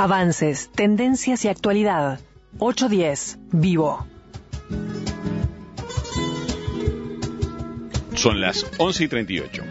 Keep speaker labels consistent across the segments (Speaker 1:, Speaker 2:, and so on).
Speaker 1: Avances, tendencias y actualidad. 810, Vivo.
Speaker 2: Son las 11:38.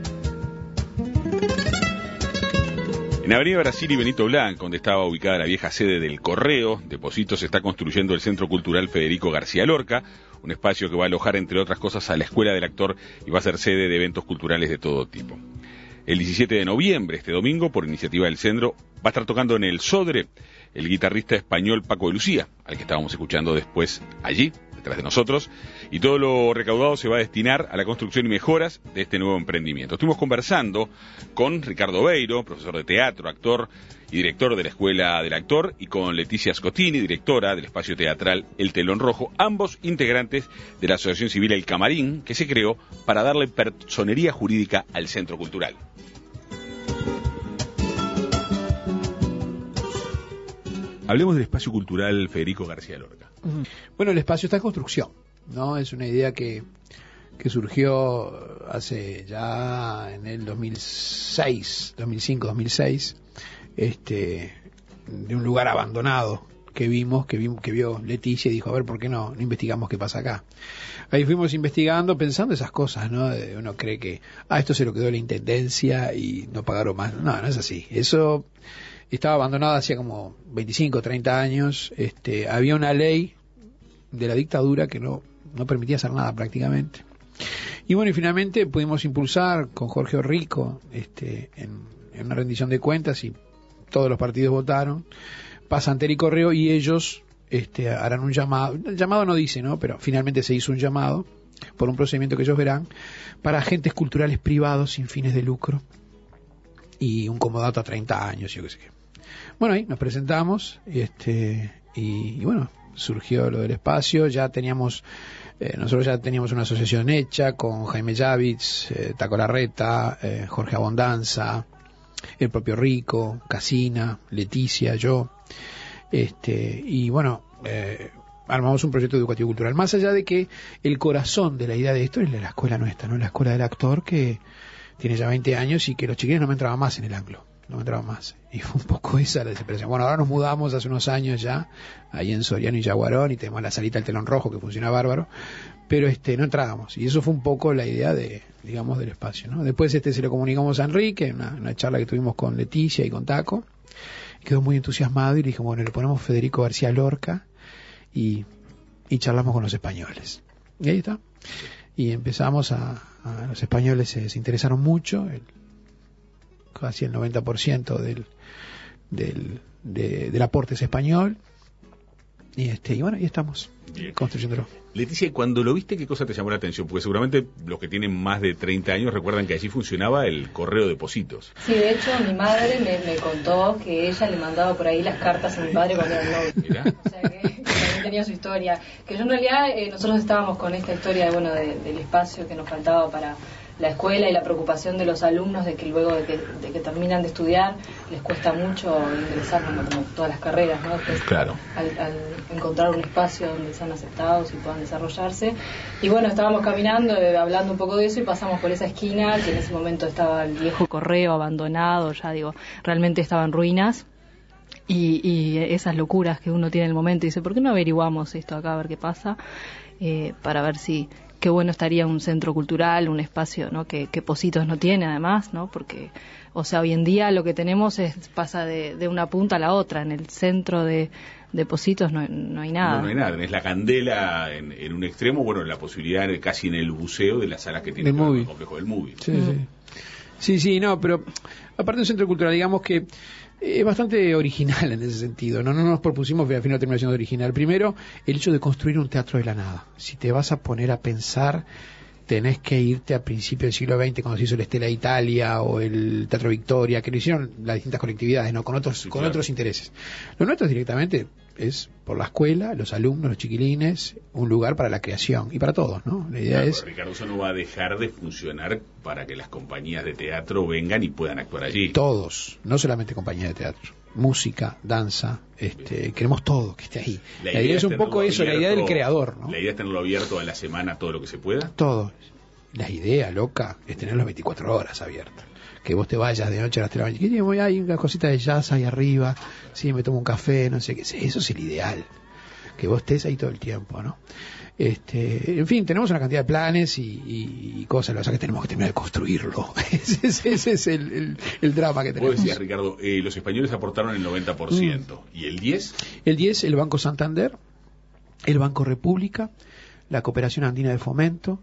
Speaker 2: En Avenida Brasil y Benito Blanco, donde estaba ubicada la vieja sede del Correo de Positos, se está construyendo el Centro Cultural Federico García Lorca, un espacio que va a alojar, entre otras cosas, a la Escuela del Actor y va a ser sede de eventos culturales de todo tipo. El 17 de noviembre, este domingo, por iniciativa del Centro, va a estar tocando en el Sodre el guitarrista español Paco de Lucía, al que estábamos escuchando después allí, detrás de nosotros, y todo lo recaudado se va a destinar a la construcción y mejoras de este nuevo emprendimiento. Estuvimos conversando con Ricardo Beiro, profesor de teatro, actor y director de la Escuela del Actor, y con Leticia Scottini, directora del espacio teatral El Telón Rojo, ambos integrantes de la Asociación Civil El Camarín, que se creó para darle personería jurídica al Centro Cultural. Hablemos del espacio cultural Federico García Lorca.
Speaker 3: Bueno, el espacio está en construcción, ¿no? Es una idea que surgió hace ya en el 2005-2006, de un lugar abandonado que vio Leticia y dijo, a ver, ¿por qué no investigamos qué pasa acá? Ahí fuimos investigando, pensando esas cosas, ¿no? Uno cree que, esto se lo quedó la intendencia y no pagaron más. No, no es así. Eso estaba abandonado hacía como 25, 30 años. Había una ley de la dictadura que no permitía hacer nada prácticamente. Y bueno, y finalmente pudimos impulsar con Jorge Orrico, en una rendición de cuentas, y todos los partidos votaron, pasa ante el correo y ellos harán un llamado. El llamado no dice, ¿no? Pero finalmente se hizo un llamado por un procedimiento que ellos verán para agentes culturales privados sin fines de lucro y un comodato a 30 años, yo qué sé qué. Bueno, ahí nos presentamos y bueno, surgió lo del espacio. Ya teníamos nosotros ya teníamos una asociación hecha con Jaime Yavitz, Taco Larreta, Jorge Abondanza, el propio Rico, Casina, Leticia, yo, y bueno, armamos un proyecto educativo cultural. Más allá de que el corazón de la idea de esto es la escuela nuestra, ¿no? La Escuela del Actor, que tiene ya 20 años y que los chiquillos no me entraban más en el anglo. No me entraba más. Y fue un poco esa la desesperación. Bueno, ahora nos mudamos hace unos años ya, ahí en Soriano y Yaguarón, y tenemos la salita del Telón Rojo que funciona bárbaro, pero no entrábamos. Y eso fue un poco la idea del espacio, ¿no? Después se lo comunicamos a Enrique, una charla que tuvimos con Leticia y con Taco, y quedó muy entusiasmado y le dije, bueno, le ponemos Federico García Lorca y charlamos con los españoles. Y ahí está. Y empezamos los españoles se interesaron mucho, casi el 90% del aporte es español, y bueno, ahí estamos. Bien. Construyéndolo.
Speaker 2: Leticia, cuando lo viste, ¿qué cosa te llamó la atención? Porque seguramente los que tienen más de 30 años recuerdan que allí funcionaba el correo de Positos.
Speaker 4: Sí, de hecho mi madre me contó que ella le mandaba por ahí las cartas a mi padre cuando era novio. ¿Mirá? O sea que también tenía su historia. Que yo en realidad nosotros estábamos con esta historia del espacio que nos faltaba para la escuela y la preocupación de los alumnos de que luego de que terminan de estudiar les cuesta mucho ingresar, como todas las carreras, ¿no? Después,
Speaker 2: claro.
Speaker 4: Al encontrar un espacio donde sean aceptados y puedan desarrollarse. Y bueno, estábamos caminando, hablando un poco de eso, y pasamos por esa esquina que en ese momento estaba el viejo correo abandonado, realmente estaba en ruinas. Y esas locuras que uno tiene en el momento, y dice, ¿por qué no averiguamos esto acá, a ver qué pasa? Para ver si qué bueno estaría un centro cultural, un espacio, ¿no? que Positos no tiene además, ¿no? Porque, hoy en día lo que tenemos pasa de una punta a la otra. En el centro de Positos no hay nada.
Speaker 2: No hay nada, es la candela en un extremo, bueno, la posibilidad casi en el buceo de las salas que tiene el complejo del Movie.
Speaker 3: Sí, no, pero aparte de un centro cultural, digamos que es bastante original en ese sentido. No nos propusimos, pero al final terminó siendo original. Primero, el hecho de construir un teatro de la nada. Si te vas a poner a pensar, tenés que irte a principios del siglo XX, cuando se hizo el Stella Italia o el Teatro Victoria, que lo hicieron las distintas colectividades, ¿no? Con otros intereses. Lo nuestro directamente es por la escuela, los alumnos, los chiquilines, un lugar para la creación y para todos, ¿no? La idea es...
Speaker 2: Ricardo, eso no va a dejar de funcionar para que las compañías de teatro vengan y puedan actuar allí.
Speaker 3: Todos, no solamente compañías de teatro. Música, danza, queremos todo que esté ahí. La idea es un poco eso, la idea del creador, ¿no?
Speaker 2: La idea es tenerlo abierto a la semana todo lo que se pueda.
Speaker 3: Todo. La idea loca es tenerlo 24 horas abierto. que vos te vayas de noche a las 3 de la mañana, que hay una cosita de jazz ahí arriba, sí, me tomo un café, no sé qué, eso es el ideal, que vos estés ahí todo el tiempo, ¿no? En fin, tenemos una cantidad de planes y cosas, lo que pasa es que tenemos que terminar de construirlo. Ese es el drama que tenemos.
Speaker 2: Vos decías, Ricardo, los españoles aportaron el 90%. ¿Y el 10%?
Speaker 3: El 10%, el Banco Santander, el Banco República, la Cooperación Andina de Fomento,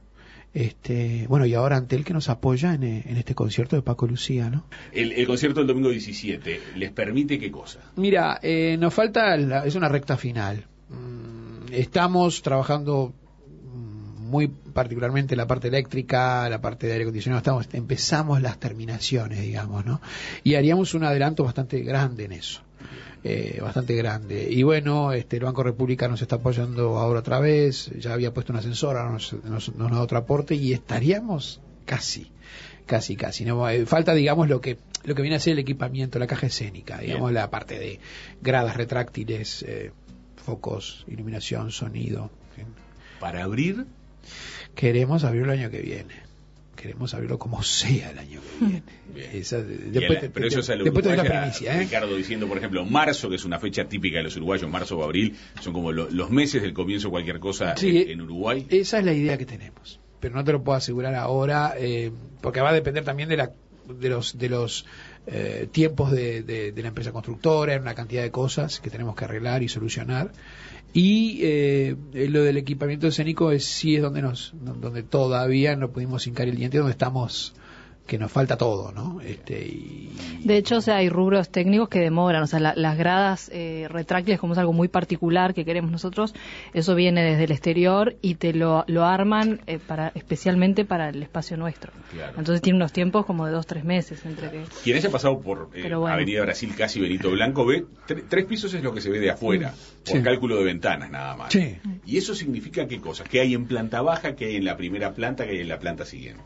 Speaker 3: y ahora Antel, que nos apoya en este concierto de Paco Lucía, ¿no?
Speaker 2: El concierto del domingo 17, ¿les permite qué cosa?
Speaker 3: Mira, nos falta, es una recta final. Estamos trabajando muy particularmente la parte eléctrica, la parte de aire acondicionado, empezamos las terminaciones, digamos, ¿no? Y haríamos un adelanto bastante grande en eso. Bastante grande. Y bueno, el Banco República nos está apoyando ahora otra vez, ya había puesto un ascensor, ahora nos da otro aporte y estaríamos casi. ¿No? Falta, digamos, lo que viene a ser el equipamiento, la caja escénica, digamos, la parte de gradas retráctiles, focos, iluminación, sonido.
Speaker 2: ¿Para abrir?
Speaker 3: Queremos abrirlo el año que viene. Queremos abrirlo como sea el año que viene.
Speaker 2: Pero eso es a lo
Speaker 3: después de la
Speaker 2: uruguaya,
Speaker 3: primicia,
Speaker 2: Ricardo diciendo, por ejemplo, marzo, que es una fecha típica de los uruguayos, marzo o abril, son como los meses del comienzo de cualquier cosa en Uruguay.
Speaker 3: Esa es la idea que tenemos. Pero no te lo puedo asegurar ahora, porque va a depender también de los tiempos de la empresa constructora, una cantidad de cosas que tenemos que arreglar y solucionar. Y lo del equipamiento escénico sí es donde todavía no pudimos hincar el diente, donde estamos, que nos falta todo, ¿no?
Speaker 4: De hecho, hay rubros técnicos que demoran, las gradas retráctiles, como es algo muy particular que queremos nosotros, eso viene desde el exterior y te lo arman especialmente para el espacio nuestro. Claro. Entonces tiene unos tiempos como de 2-3 meses entre que...
Speaker 2: Quien haya pasado por Avenida Brasil, casi Benito Blanco, ve 3 pisos es lo que se ve de afuera, por cálculo de ventanas nada más.
Speaker 3: Sí.
Speaker 2: ¿Y eso significa qué cosas? ¿Qué hay en planta baja, qué hay en la primera planta, qué hay en la planta siguiente?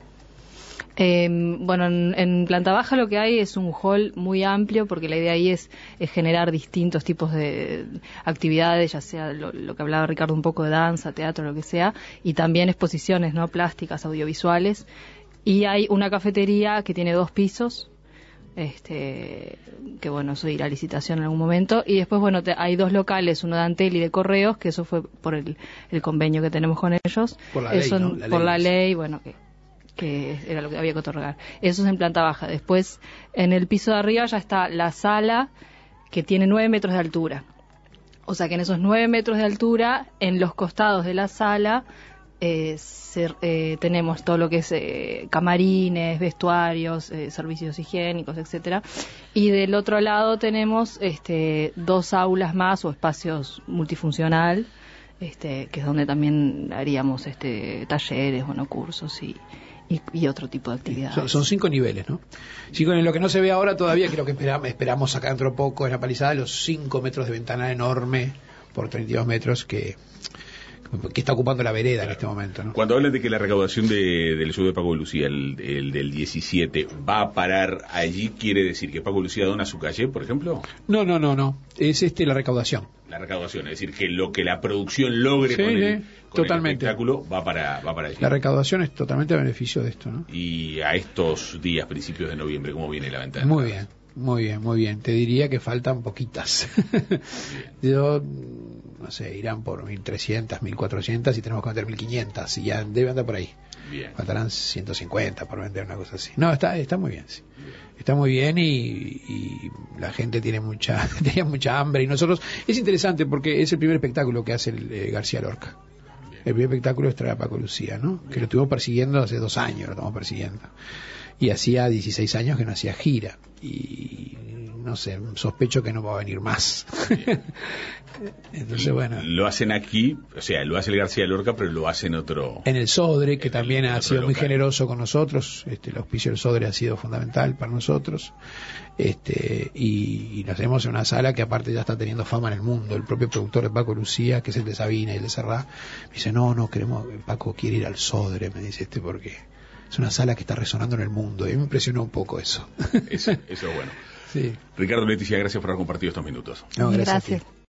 Speaker 4: En planta baja lo que hay es un hall muy amplio, porque la idea ahí es generar distintos tipos de actividades, ya sea lo que hablaba Ricardo un poco de danza, teatro, lo que sea, y también exposiciones, ¿no?, plásticas, audiovisuales. Y hay una cafetería que tiene 2 pisos, que eso irá a licitación en algún momento. Y después, hay 2 locales, uno de Antel y de Correos, que eso fue por el convenio que tenemos con ellos.
Speaker 3: Por la ley, ¿no?
Speaker 4: Por la ley, que era lo que había que otorgar. Eso es en planta baja. Después, en el piso de arriba ya está la sala, que tiene 9 metros de altura. O sea que en esos 9 metros de altura, en los costados de la sala, tenemos todo lo que es camarines, vestuarios, servicios higiénicos, etcétera. Y del otro lado tenemos 2 aulas más, o espacios multifuncional, que es donde también haríamos talleres, cursos y otro tipo de actividades.
Speaker 3: Son 5 niveles, ¿no? 5 en lo que no se ve ahora todavía, creo que esperamos sacar dentro de poco en la palizada los 5 metros de ventana enorme por 32 metros que está ocupando la vereda en este momento, ¿no?
Speaker 2: Cuando hablan de que la recaudación del show de Paco Lucía, el del 17, va a parar allí, ¿quiere decir que Paco Lucía dona su calle, por ejemplo?
Speaker 3: No. Es la recaudación.
Speaker 2: La recaudación, es decir, que lo que la producción logre con el espectáculo va para allí.
Speaker 3: La recaudación es totalmente a beneficio de esto, ¿no?
Speaker 2: Y a estos días, principios de noviembre, ¿cómo viene la venta?
Speaker 3: Muy bien. Te diría que faltan poquitas. Yo, no sé, irán por 1.300, 1.400 y tenemos que vender 1.500 y ya debe andar por ahí.
Speaker 2: Bien.
Speaker 3: Faltarán 150 por vender una cosa así. No, está muy bien, sí. Está muy bien y la gente tenía mucha hambre y nosotros... Es interesante porque es el primer espectáculo que hace el García Lorca. El primer espectáculo es traer a Paco Lucía, ¿no? Que lo estuvimos persiguiendo hace 2 años, lo estamos persiguiendo. Y hacía 16 años que no hacía gira. Y no sé, sospecho que no va a venir más. Entonces, bueno.
Speaker 2: Lo hacen aquí, lo hace el García Lorca, pero lo hacen en
Speaker 3: el Sodre, que también ha sido muy generoso con nosotros. El auspicio del Sodre ha sido fundamental para nosotros. Y lo hacemos en una sala que aparte ya está teniendo fama en el mundo. El propio productor de Paco Lucía, que es el de Sabina y el de Serrá, me dice, no, Paco quiere ir al Sodre, me dice porque es una sala que está resonando en el mundo. Y me impresionó un poco eso.
Speaker 2: Eso es bueno.
Speaker 3: Sí.
Speaker 2: Ricardo, Leticia, gracias por haber compartido estos minutos.
Speaker 3: No, gracias.